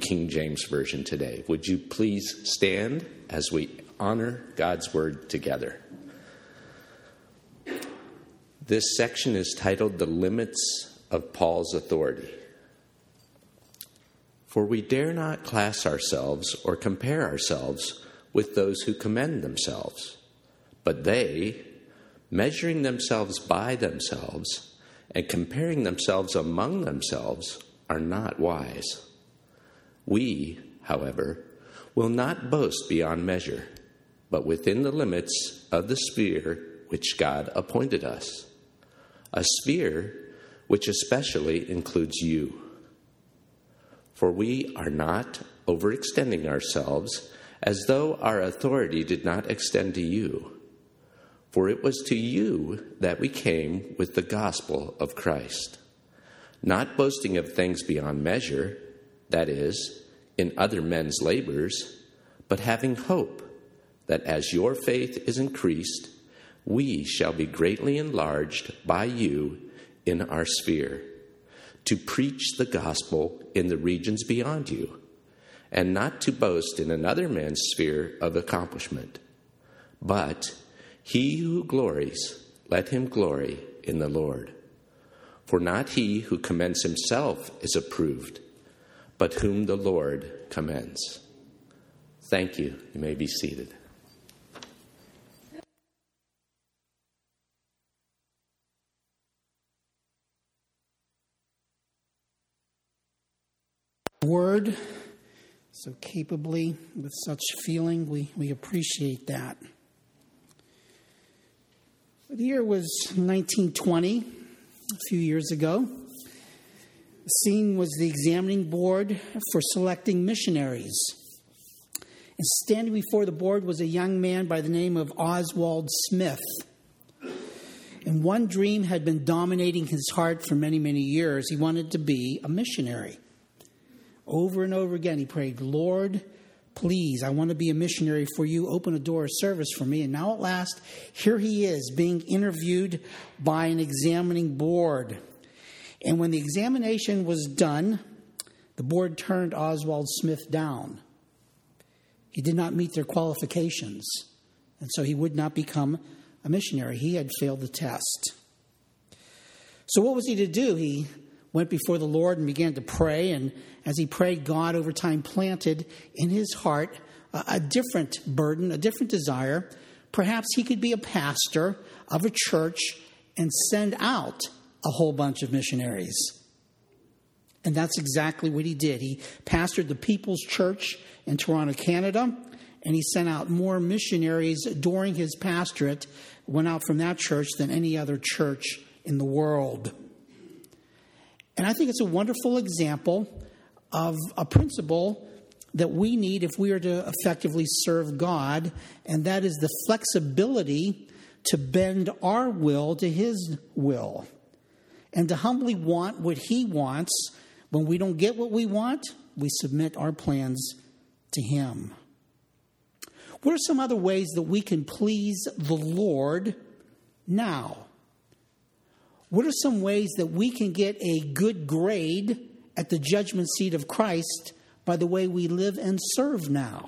King James Version today. Would you please stand as we honor God's word together? This section is titled The Limits of Paul's Authority. For we dare not class ourselves or compare ourselves with those who commend themselves, but they, measuring themselves by themselves and comparing themselves among themselves, are not wise. We, however, will not boast beyond measure, but within the limits of the sphere which God appointed us, a sphere which especially includes you. For we are not overextending ourselves as though our authority did not extend to you. For it was to you that we came with the gospel of Christ, not boasting of things beyond measure, that is, in other men's labors, but having hope that as your faith is increased, we shall be greatly enlarged by you in our sphere, to preach the gospel in the regions beyond you, and not to boast in another man's sphere of accomplishment. But he who glories, let him glory in the Lord. For not he who commends himself is approved, but whom the Lord commends. Thank you. You may be seated. Word so capably, with such feeling, we appreciate that. The year was 1920, a few years ago. The scene was the examining board for selecting missionaries. And standing before the board was a young man by the name of Oswald Smith. And one dream had been dominating his heart for many, many years. He wanted to be a missionary. Over and over again, he prayed, Lord, please, I want to be a missionary for you. Open a door of service for me. And now at last, here he is being interviewed by an examining board. And when the examination was done, the board turned Oswald Smith down. He did not meet their qualifications, and so he would not become a missionary. He had failed the test. So what was he to do? He went before the Lord and began to pray, and as he prayed, God over time planted in his heart a different burden, a different desire. Perhaps he could be a pastor of a church and send out a whole bunch of missionaries. And that's exactly what he did. He pastored the People's Church in Toronto, Canada, and he sent out more missionaries during his pastorate, went out from that church than any other church in the world. And I think it's a wonderful example of a principle that we need if we are to effectively serve God, and that is the flexibility to bend our will to his will, and to humbly want what he wants. When we don't get what we want, we submit our plans to him. What are some other ways that we can please the Lord now? What are some ways that we can get a good grade at the judgment seat of Christ by the way we live and serve now?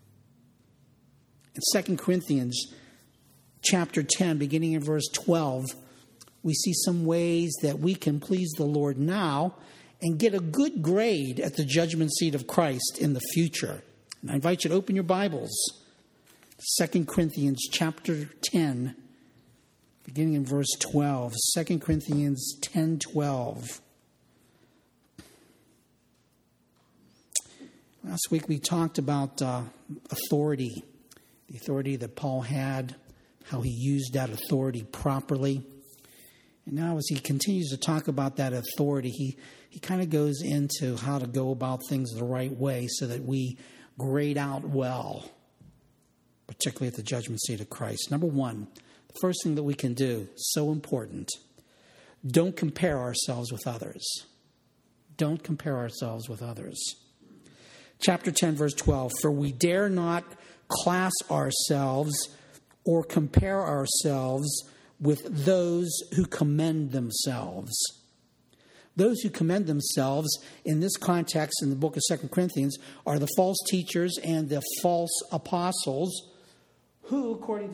In 2 Corinthians chapter 10, beginning in verse 12, we see some ways that we can please the Lord now and get a good grade at the judgment seat of Christ in the future. And I invite you to open your Bibles. 2 Corinthians chapter 10, beginning in verse 12. 2 Corinthians 10:12. Last week we talked about authority, the authority that Paul had, how he used that authority properly. And now as he continues to talk about that authority, he kind of goes into how to go about things the right way so that we grade out well, particularly at the judgment seat of Christ. Number one, the first thing that we can do, so important, don't compare ourselves with others. Don't compare ourselves with others. Chapter 10, verse 12, for we dare not class ourselves or compare ourselves with those who commend themselves. Those who commend themselves in this context in the book of 2 Corinthians are the false teachers and the false apostles who, according to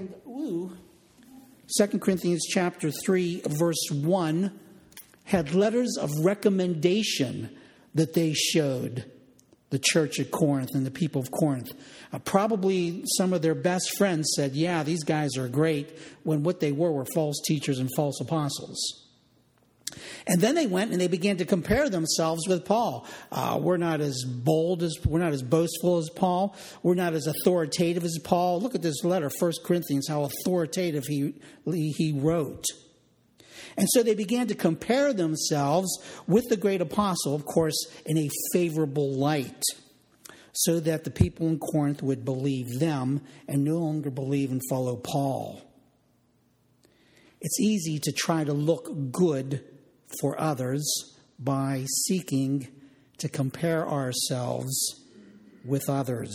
2 Corinthians chapter 3, verse 1, had letters of recommendation that they showed the church at Corinth and the people of Corinth. Probably some of their best friends said, yeah, these guys are great, when what they were false teachers and false apostles. And then they went and they began to compare themselves with Paul. We're not as boastful as Paul. We're not as authoritative as Paul. Look at this letter, 1 Corinthians, how authoritative he wrote. And so they began to compare themselves with the great apostle, of course, in a favorable light, so that the people in Corinth would believe them and no longer believe and follow Paul. It's easy to try to look good for others by seeking to compare ourselves with others.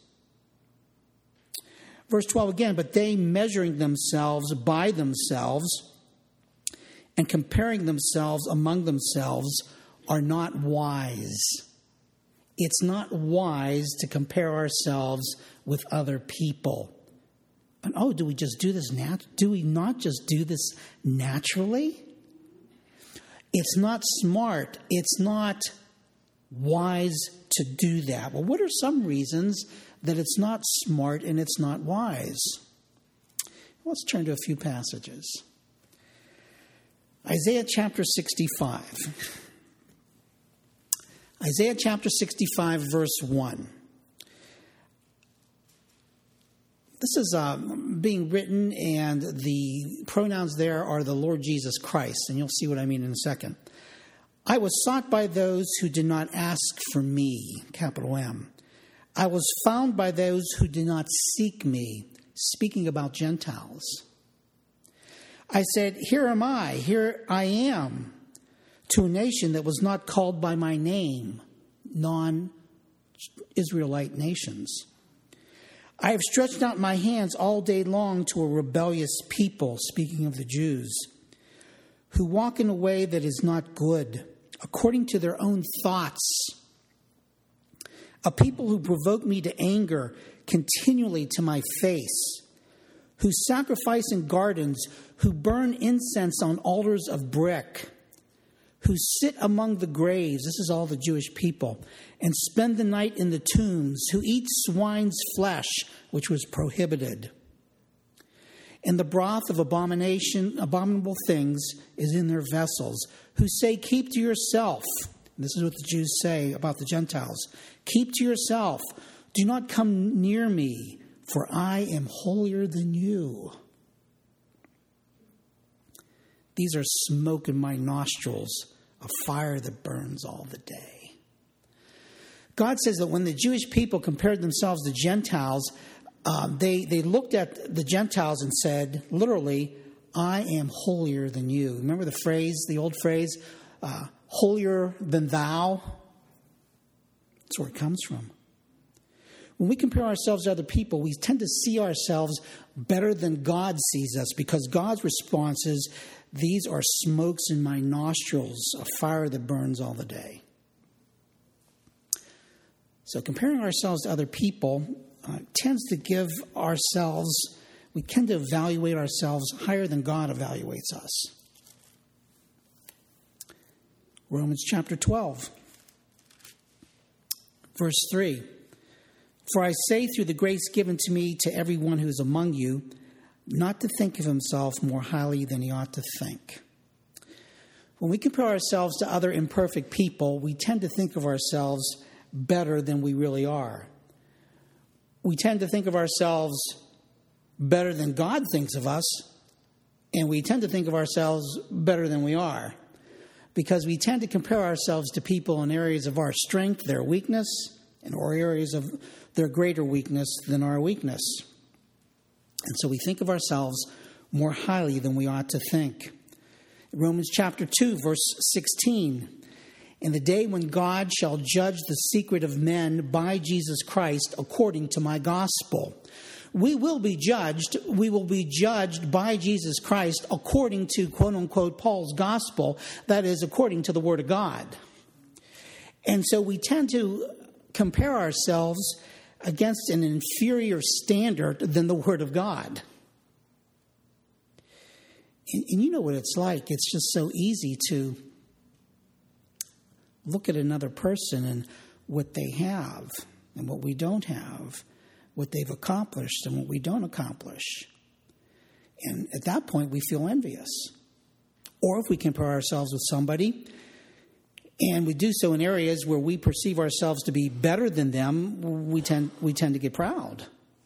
Verse 12 again, but they measuring themselves by themselves and comparing themselves among themselves are not wise. It's not wise to compare ourselves with other people. And do we just do this do we not just do this naturally? It's not smart. It's not wise to do that. Well, what are some reasons that it's not smart and it's not wise? Let's turn to a few passages. Isaiah chapter 65. Isaiah chapter 65, verse 1. This is being written, and the pronouns there are the Lord Jesus Christ, and you'll see what I mean in a second. I was sought by those who did not ask for me, capital M. I was found by those who did not seek me, speaking about Gentiles. I said, here am I, here I am, to a nation that was not called by my name, non-Israelite nations. I have stretched out my hands all day long to a rebellious people, speaking of the Jews, who walk in a way that is not good, according to their own thoughts. A people who provoke me to anger continually to my face, who sacrifice in gardens, who burn incense on altars of brick, who sit among the graves, this is all the Jewish people, and spend the night in the tombs, who eat swine's flesh, which was prohibited. And the broth of abominable things is in their vessels, who say, keep to yourself. This is what the Jews say about the Gentiles. Keep to yourself. Do not come near me, for I am holier than you. These are smoke in my nostrils, a fire that burns all the day. God says that when the Jewish people compared themselves to Gentiles, they looked at the Gentiles and said, literally, I am holier than you. Remember the old phrase, holier than thou? That's where it comes from. When we compare ourselves to other people, we tend to see ourselves better than God sees us, because God's response is, these are smokes in my nostrils, a fire that burns all the day. So comparing ourselves to other people tends to give we tend to evaluate ourselves higher than God evaluates us. Romans chapter 12, verse 3. For I say through the grace given to me to everyone who is among you, not to think of himself more highly than he ought to think. When we compare ourselves to other imperfect people, we tend to think of ourselves better than we really are. We tend to think of ourselves better than God thinks of us, and we tend to think of ourselves better than we are, because we tend to compare ourselves to people in areas of our strength, their weakness, or areas of their greater weakness than our weakness. And so we think of ourselves more highly than we ought to think. Romans chapter 2, verse 16. In the day when God shall judge the secret of men by Jesus Christ according to my gospel, we will be judged. We will be judged by Jesus Christ according to, quote unquote, Paul's gospel, that is, according to the Word of God. And so we tend to compare ourselves against an inferior standard than the Word of God. And you know what it's like. It's just so easy to look at another person and what they have and what we don't have, what they've accomplished and what we don't accomplish. And at that point, we feel envious. Or if we compare ourselves with somebody, and we do so in areas where we perceive ourselves to be better than them, we tend to get proud.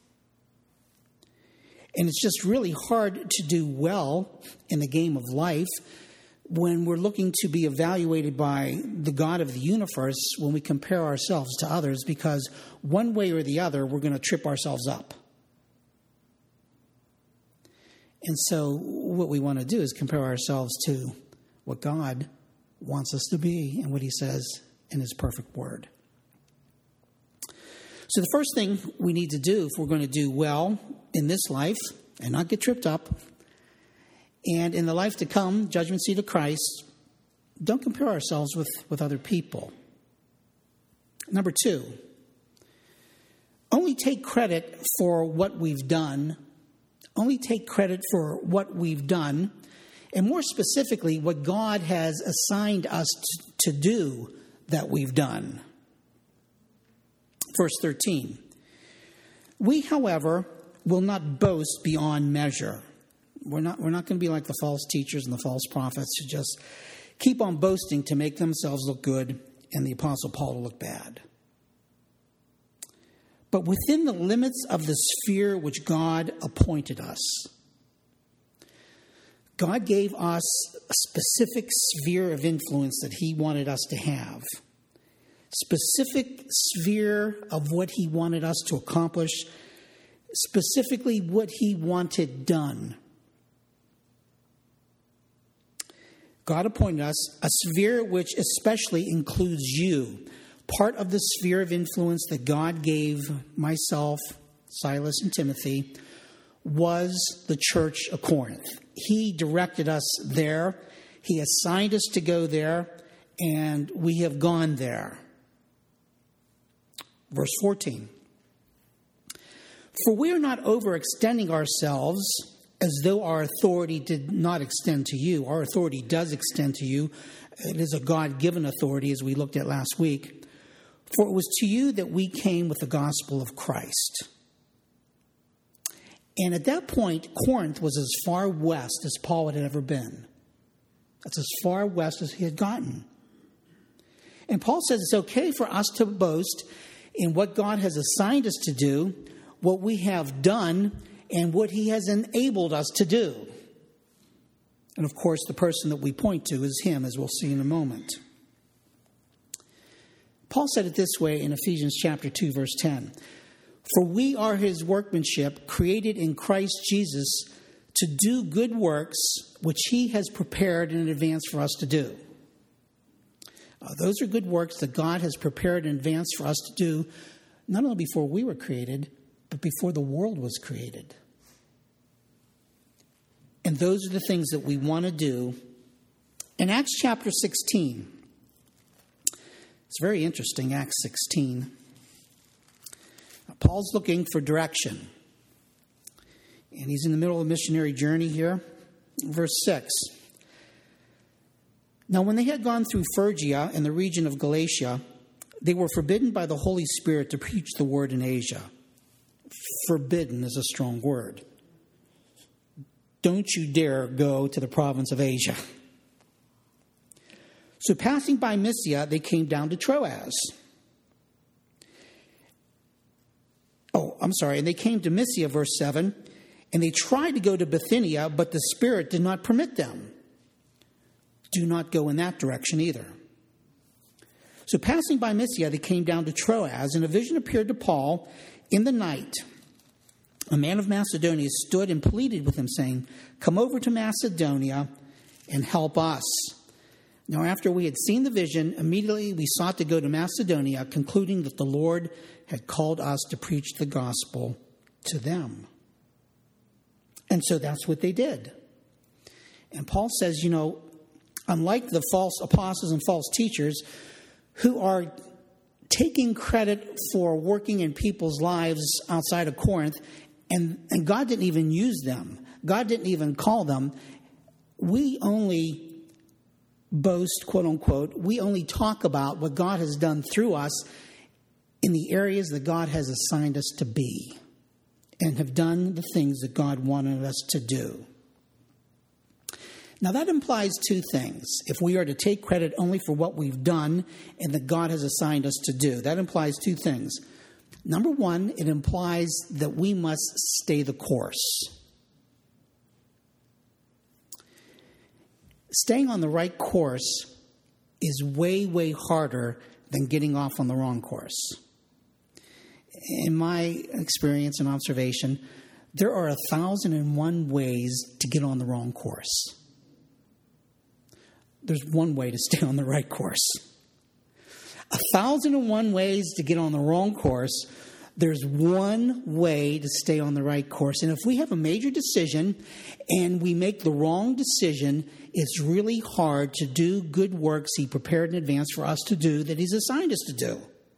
And it's just really hard to do well in the game of life when we're looking to be evaluated by the God of the universe when we compare ourselves to others, because one way or the other, we're going to trip ourselves up. And so what we want to do is compare ourselves to what God wants us to be and what He says in His perfect word. So the first thing we need to do if we're going to do well in this life and not get tripped up, and in the life to come, judgment seat of Christ, don't compare ourselves with other people. Number 2, only take credit for what we've done. Only take credit for what we've done, and more specifically, what God has assigned us to do that we've done. Verse 13. We, however, will not boast beyond measure. We're not going to be like the false teachers and the false prophets who just keep on boasting to make themselves look good and the Apostle Paul to look bad. But within the limits of the sphere which God appointed us. God gave us a specific sphere of influence that He wanted us to have. Specific sphere of what He wanted us to accomplish. Specifically what He wanted done. God appointed us a sphere which especially includes you. Part of the sphere of influence that God gave myself, Silas, and Timothy was the church of Corinth. He directed us there. He assigned us to go there, and we have gone there. Verse 14. For we are not overextending ourselves as though our authority did not extend to you. Our authority does extend to you. It is a God-given authority, as we looked at last week. For it was to you that we came with the gospel of Christ. And at that point, Corinth was as far west as Paul had ever been. That's as far west as he had gotten. And Paul says it's okay for us to boast in what God has assigned us to do, what we have done, and what He has enabled us to do. And of course, the person that we point to is Him, as we'll see in a moment. Paul said it this way in Ephesians chapter 2, verse 10. For we are His workmanship, created in Christ Jesus to do good works, which He has prepared in advance for us to do. Those are good works that God has prepared in advance for us to do, not only before we were created, but before the world was created. And those are the things that we want to do. In Acts chapter 16, it's very interesting, Acts 16. Paul's looking for direction. And he's in the middle of a missionary journey here. Verse 6. Now when they had gone through Phrygia and the region of Galatia, they were forbidden by the Holy Spirit to preach the word in Asia. Forbidden is a strong word. Don't you dare go to the province of Asia. So passing by Mysia, they came down to Troas. And they came to Mysia, verse 7, and they tried to go to Bithynia, but the Spirit did not permit them. Do not go in that direction either. So passing by Mysia, they came down to Troas, and a vision appeared to Paul in the night. A man of Macedonia stood and pleaded with him, saying, come over to Macedonia and help us. Now, after we had seen the vision, immediately we sought to go to Macedonia, concluding that the Lord had called us to preach the gospel to them. And so that's what they did. And Paul says, unlike the false apostles and false teachers who are taking credit for working in people's lives outside of Corinth, and God didn't even use them. God didn't even call them. We only boast, quote unquote, we only talk about what God has done through us in the areas that God has assigned us to be and have done the things that God wanted us to do. Now that implies two things. If we are to take credit only for what we've done and that God has assigned us to do, that implies two things. Number one, it implies that we must stay the course. Staying on the right course is way, way harder than getting off on the wrong course. In my experience and observation, there are 1,001 ways to get on the wrong course. There's one way to stay on the right course. 1,001 ways to get on the wrong course. There's one way to stay on the right course. And if we have a major decision and we make the wrong decision, it's really hard to do good works He prepared in advance for us to do that He's assigned us to do.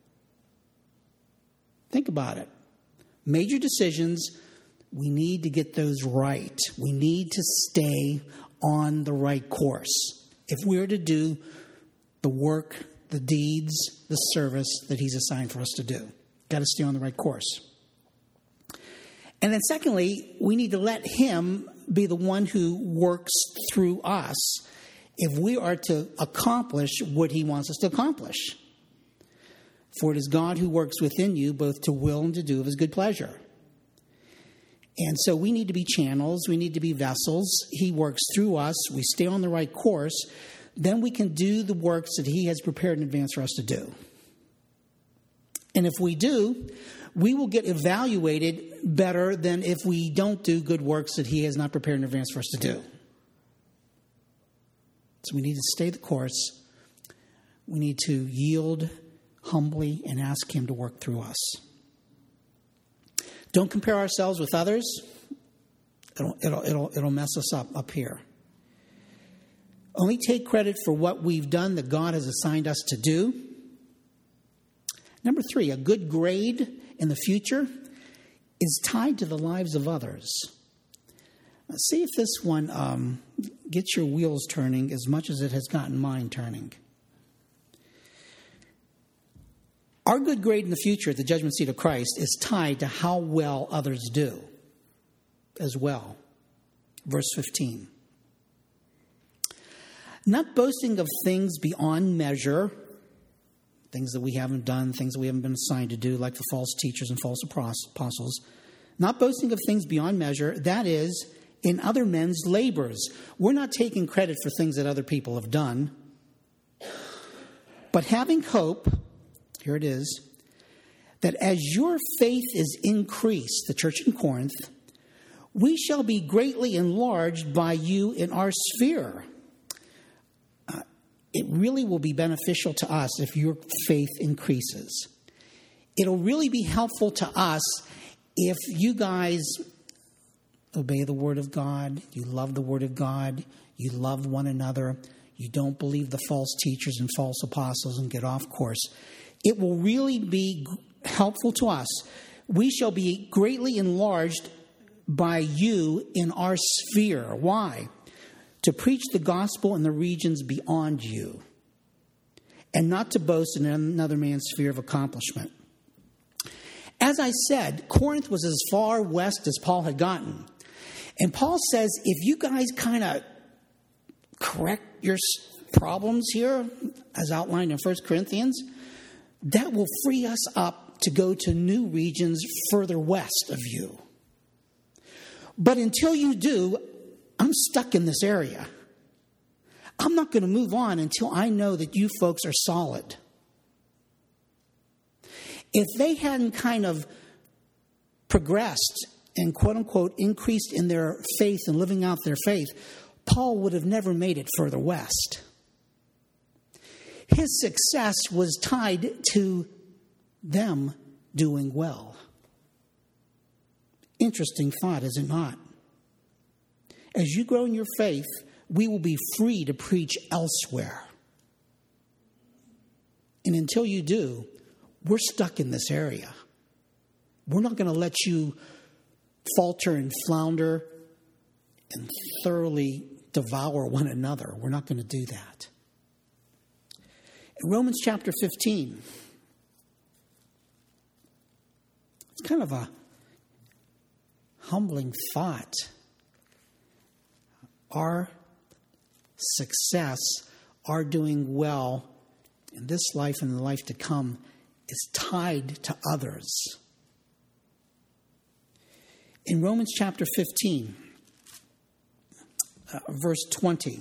Think about it. Major decisions, we need to get those right. We need to stay on the right course if we're to do the work, the deeds, the service that He's assigned for us to do. Got to stay on the right course. And then secondly, we need to let Him be the one who works through us if we are to accomplish what He wants us to accomplish. For it is God who works within you both to will and to do of His good pleasure. And so we need to be channels. We need to be vessels. He works through us. We stay on the right course. Then we can do the works that He has prepared in advance for us to do. And if we do, we will get evaluated better than if we don't do good works that He has not prepared in advance for us to do. So we need to stay the course. We need to yield humbly and ask Him to work through us. Don't compare ourselves with others. It'll mess us up here. Only take credit for what we've done that God has assigned us to do. Number 3, a good grade in the future is tied to the lives of others. Now, see if this one gets your wheels turning as much as it has gotten mine turning. Our good grade in the future at the judgment seat of Christ is tied to how well others do as well. Verse 15. Not boasting of things beyond measure, things that we haven't done, things that we haven't been assigned to do, like the false teachers and false apostles. Not boasting of things beyond measure, that is, in other men's labors. We're not taking credit for things that other people have done. But having hope, here it is, that as your faith is increased, the church in Corinth, we shall be greatly enlarged by you in our sphere. It really will be beneficial to us if your faith increases. It'll really be helpful to us if you guys obey the Word of God, you love the Word of God, you love one another, you don't believe the false teachers and false apostles and get off course. It will really be helpful to us. We shall be greatly enlarged by you in our sphere. Why? To preach the gospel in the regions beyond you, and not to boast in another man's sphere of accomplishment. As I said, Corinth was as far west as Paul had gotten. And Paul says, if you guys kind of correct your problems here, as outlined in 1 Corinthians, that will free us up to go to new regions further west of you. But until you do, I'm stuck in this area. I'm not going to move on until I know that you folks are solid. If they hadn't kind of progressed and quote unquote increased in their faith and living out their faith, Paul would have never made it further west. His success was tied to them doing well. Interesting thought, is it not? As you grow in your faith, we will be free to preach elsewhere. And until you do, we're stuck in this area. We're not going to let you falter and flounder and thoroughly devour one another. We're not going to do that. In Romans chapter 15, it's kind of a humbling thought. Our success, our doing well in this life and the life to come is tied to others. In Romans chapter 15, verse 20,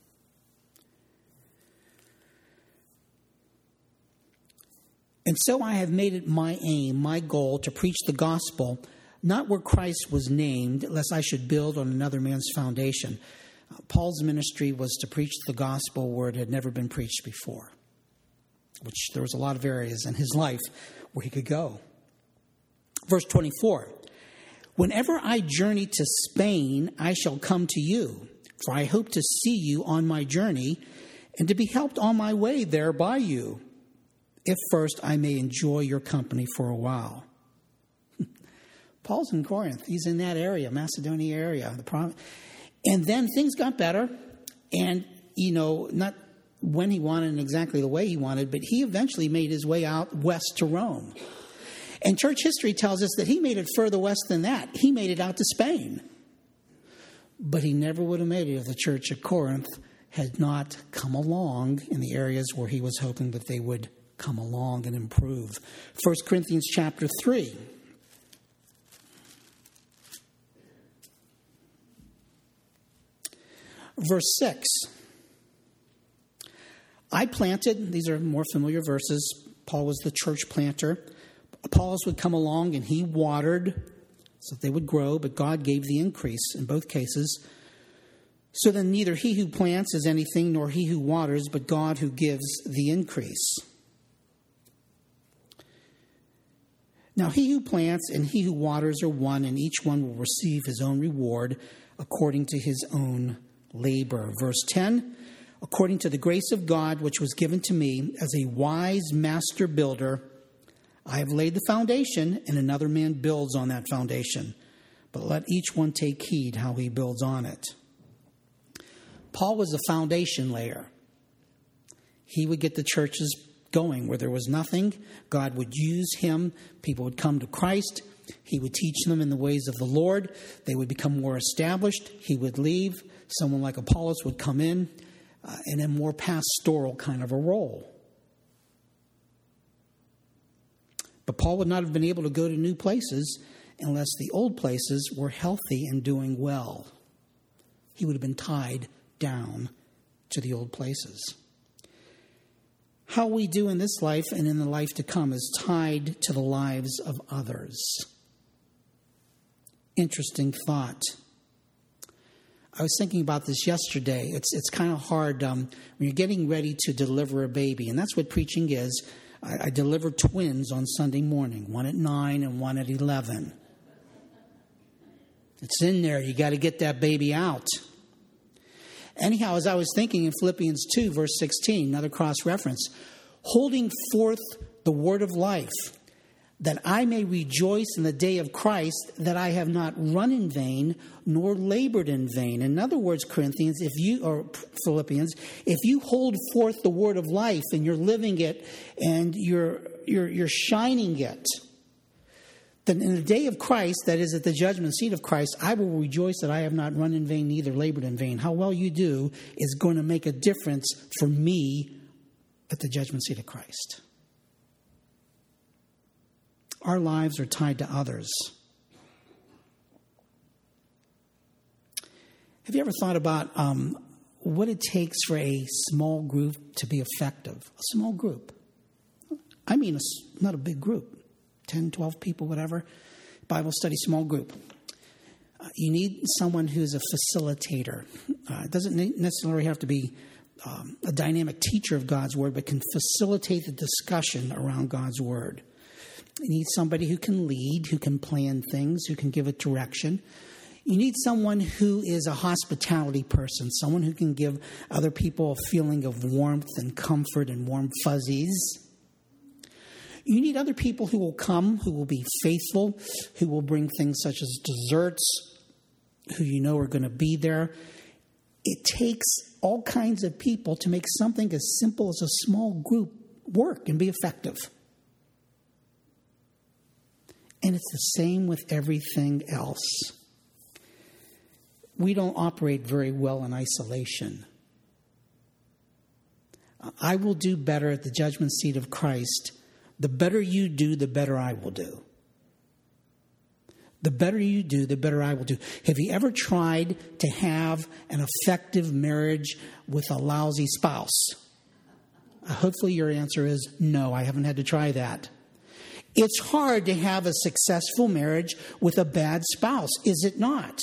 and so I have made it my aim, my goal, to preach the gospel, not where Christ was named, lest I should build on another man's foundation. Paul's ministry was to preach the gospel where it had never been preached before, which there was a lot of areas in his life where he could go. Verse 24, whenever I journey to Spain, I shall come to you, for I hope to see you on my journey and to be helped on my way there by you, if first I may enjoy your company for a while. Paul's in Corinth. He's in that area, Macedonia area. And then things got better, and, not when he wanted and exactly the way he wanted, but he eventually made his way out west to Rome. And church history tells us that he made it further west than that. He made it out to Spain. But he never would have made it if the church at Corinth had not come along in the areas where he was hoping that they would come along and improve. 1 Corinthians chapter 3. Verse 6. I planted, these are more familiar verses. Paul was the church planter. Apollos would come along and he watered so that they would grow, but God gave the increase in both cases. So then neither he who plants is anything nor he who waters, but God who gives the increase. Now he who plants and he who waters are one, and each one will receive his own reward according to his own labor. Verse 10, according to the grace of God which was given to me as a wise master builder, I have laid the foundation, and another man builds on that foundation. But let each one take heed how he builds on it. Paul was a foundation layer. He would get the churches going where there was nothing. God would use him. People would come to Christ. He would teach them in the ways of the Lord. They would become more established. He would leave. Someone like Apollos would come in in a more pastoral kind of a role. But Paul would not have been able to go to new places unless the old places were healthy and doing well. He would have been tied down to the old places. How we do in this life and in the life to come is tied to the lives of others. Interesting thought. I was thinking about this yesterday. It's kind of hard when you're getting ready to deliver a baby, and that's what preaching is. I delivered twins on Sunday morning, one at 9 and one at 11. It's in there. You got to get that baby out. Anyhow, as I was thinking in Philippians 2, verse 16, another cross-reference, holding forth the word of life, that I may rejoice in the day of Christ, that I have not run in vain, nor labored in vain. In other words, Philippians, if you hold forth the word of life and you're living it and you're shining it, then in the day of Christ, that is at the judgment seat of Christ, I will rejoice that I have not run in vain, neither labored in vain. How well you do is going to make a difference for me at the judgment seat of Christ. Our lives are tied to others. Have you ever thought about what it takes for a small group to be effective? A small group. I mean, not a big group. 10, 12 people, whatever. Bible study, small group. You need someone who's a facilitator. It doesn't necessarily have to be a dynamic teacher of God's Word, but can facilitate the discussion around God's Word. You need somebody who can lead, who can plan things, who can give it direction. You need someone who is a hospitality person, someone who can give other people a feeling of warmth and comfort and warm fuzzies. You need other people who will come, who will be faithful, who will bring things such as desserts, who you know are going to be there. It takes all kinds of people to make something as simple as a small group work and be effective. And it's the same with everything else. We don't operate very well in isolation. I will do better at the judgment seat of Christ. The better you do, the better I will do. The better you do, the better I will do. Have you ever tried to have an effective marriage with a lousy spouse? Hopefully your answer is no, I haven't had to try that. It's hard to have a successful marriage with a bad spouse, is it not?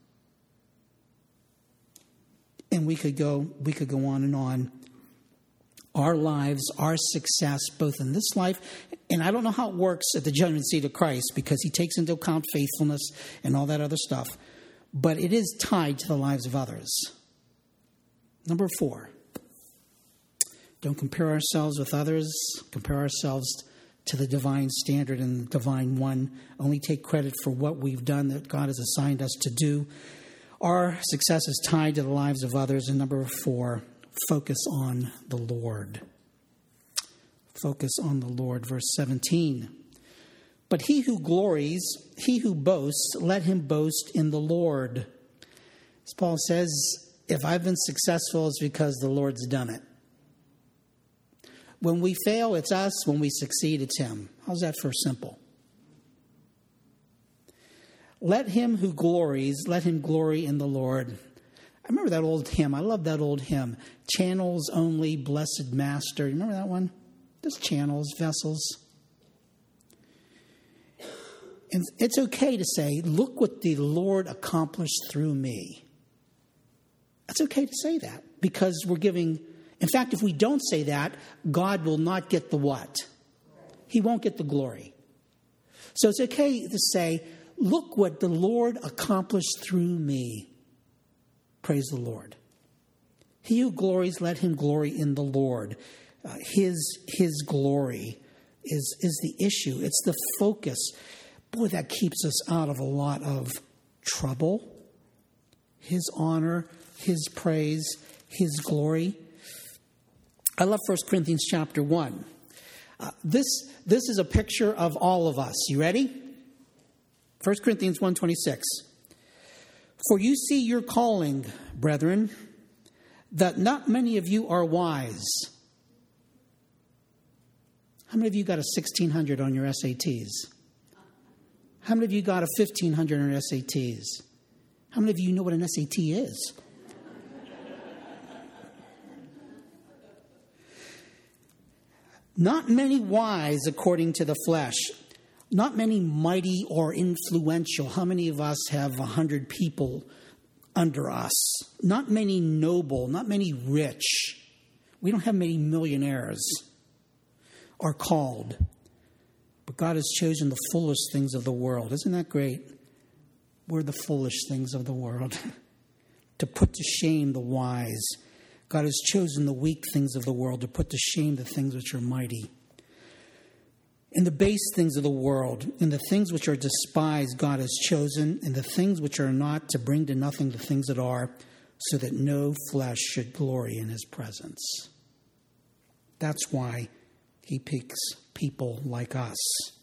And we could go on and on. Our lives, our success, both in this life, and I don't know how it works at the judgment seat of Christ because he takes into account faithfulness and all that other stuff, but it is tied to the lives of others. Number 4, don't compare ourselves with others. Compare ourselves to the divine standard and the divine one. Only take credit for what we've done that God has assigned us to do. Our success is tied to the lives of others. And number 4, focus on the Lord. Focus on the Lord. Verse 17. But he who glories, he who boasts, let him boast in the Lord. As Paul says, if I've been successful, it's because the Lord's done it. When we fail, it's us. When we succeed, it's him. How's that for simple? Let him who glories, let him glory in the Lord. I remember that old hymn. I love that old hymn. Channels only, blessed master. You remember that one? Just channels, vessels. And it's okay to say, look what the Lord accomplished through me. It's okay to say that because we're giving. In fact, if we don't say that, God will not get the what? He won't get the glory. So it's okay to say, look what the Lord accomplished through me. Praise the Lord. He who glories, let him glory in the Lord. His glory is the issue. It's the focus. Boy, that keeps us out of a lot of trouble. His honor, his praise, his glory. I love 1 Corinthians chapter 1. This is a picture of all of us. You ready? 1 Corinthians 1:26. For you see your calling, brethren, that not many of you are wise. How many of you got a 1600 on your SATs? How many of you got a 1500 on your SATs? How many of you know what an SAT is? Not many wise according to the flesh. Not many mighty or influential. How many of us have 100 people under us? Not many noble, not many rich. We don't have many millionaires are called. But God has chosen the foolish things of the world. Isn't that great? We're the foolish things of the world. To put to shame the wise. God has chosen the weak things of the world to put to shame the things which are mighty. In the base things of the world, in the things which are despised, God has chosen, in the things which are not, to bring to nothing the things that are, so that no flesh should glory in his presence. That's why he picks people like us,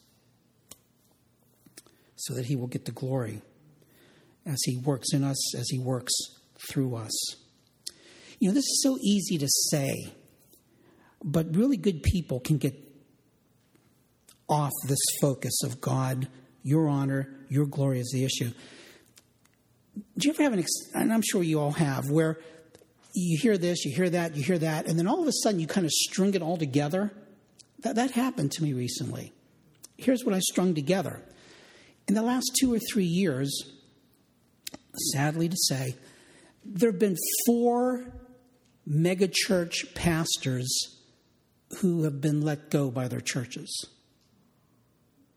so that he will get the glory as he works in us, as he works through us. You know, this is so easy to say, but really good people can get off this focus of God, your honor, your glory is the issue. Do you ever have and I'm sure you all have, where you hear this, you hear that, and then all of a sudden you kind of string it all together? That happened to me recently. Here's what I strung together. In the last 2 or 3 years, sadly to say, there have been 4 megachurch pastors who have been let go by their churches.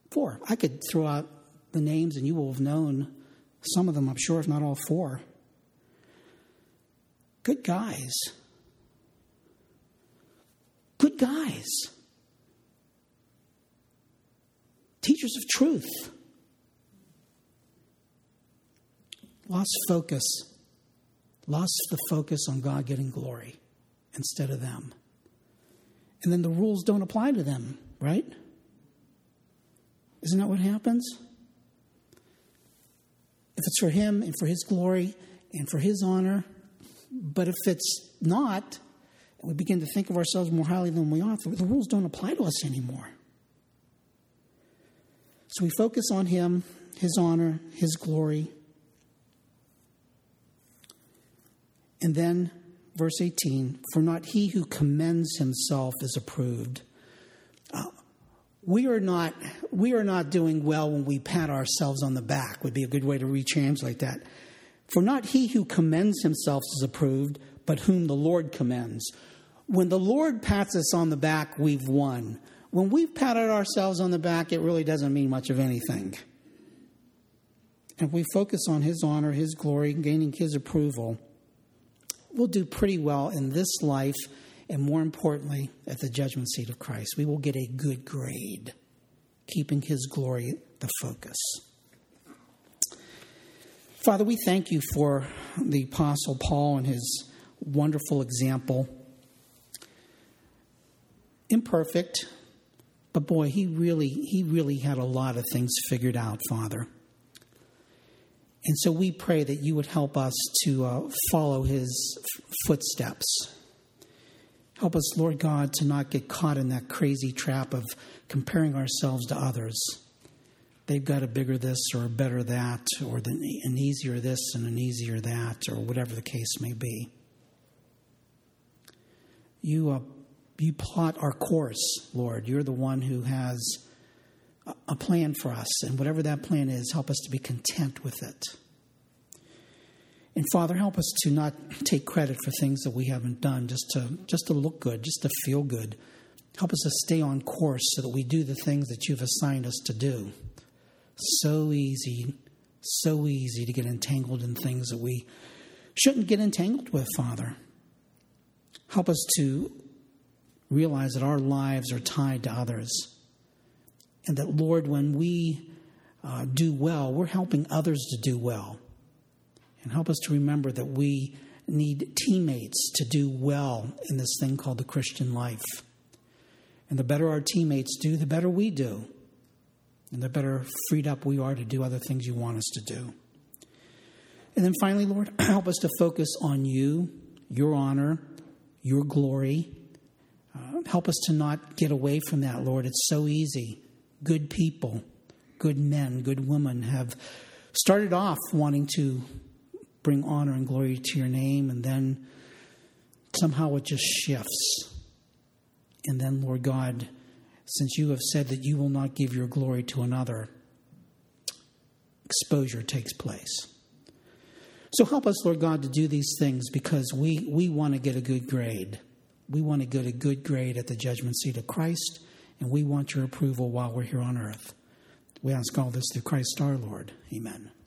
4. I could throw out the names and you will have known some of them, I'm sure, if not all 4. Good guys. Good guys. Teachers of truth. Lost focus. Lost the focus on God getting glory instead of them. And then the rules don't apply to them, right? Isn't that what happens? If it's for him and for his glory and for his honor, but if it's not, and we begin to think of ourselves more highly than we ought, the rules don't apply to us anymore. So we focus on him, his honor, his glory. And then, verse 18, for not he who commends himself is approved. We are not doing well when we pat ourselves on the back, would be a good way to retranslate that. For not he who commends himself is approved, but whom the Lord commends. When the Lord pats us on the back, we've won. When we've patted ourselves on the back, it really doesn't mean much of anything. And if we focus on his honor, his glory, gaining his approval, we'll do pretty well in this life, and more importantly, at the judgment seat of Christ. We will get a good grade, keeping his glory the focus. Father, we thank you for the Apostle Paul and his wonderful example. Imperfect, but boy, he really had a lot of things figured out, Father. And so we pray that you would help us to follow his footsteps. Help us, Lord God, to not get caught in that crazy trap of comparing ourselves to others. They've got a bigger this or a better that, or an easier this and an easier that, or whatever the case may be. You plot our course, Lord. You're the one who has a plan for us, and whatever that plan is, help us to be content with it. And Father, help us to not take credit for things that we haven't done, just to look good, just to feel good. Help us to stay on course so that we do the things that you've assigned us to do. So easy to get entangled in things that we shouldn't get entangled with, Father. Help us to realize that our lives are tied to others. And that, Lord, when we do well, we're helping others to do well. And help us to remember that we need teammates to do well in this thing called the Christian life. And the better our teammates do, the better we do. And the better freed up we are to do other things you want us to do. And then finally, Lord, help us to focus on you, your honor, your glory. Help us to not get away from that, Lord. It's so easy. Good people, good men, good women have started off wanting to bring honor and glory to your name, and then somehow it just shifts. And then, Lord God, since you have said that you will not give your glory to another, exposure takes place. So help us, Lord God, to do these things because we want to get a good grade. We want to get a good grade at the judgment seat of Christ, and we want your approval while we're here on earth. We ask all this through Christ our Lord. Amen.